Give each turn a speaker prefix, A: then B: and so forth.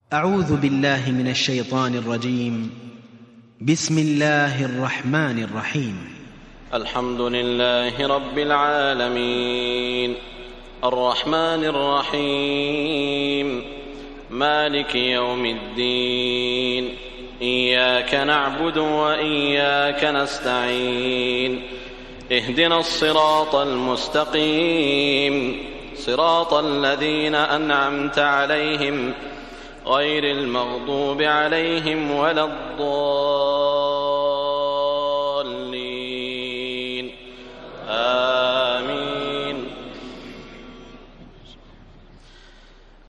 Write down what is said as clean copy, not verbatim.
A: أعوذ بالله من الشيطان الرجيم. بسم الله الرحمن الرحيم.
B: الحمد لله رب العالمين، الرحمن الرحيم، مالك يوم الدين، إياك نعبد وإياك نستعين، اهدنا الصراط المستقيم، صراط الذين أنعمت عليهم غير المغضوب عليهم ولا الضالين.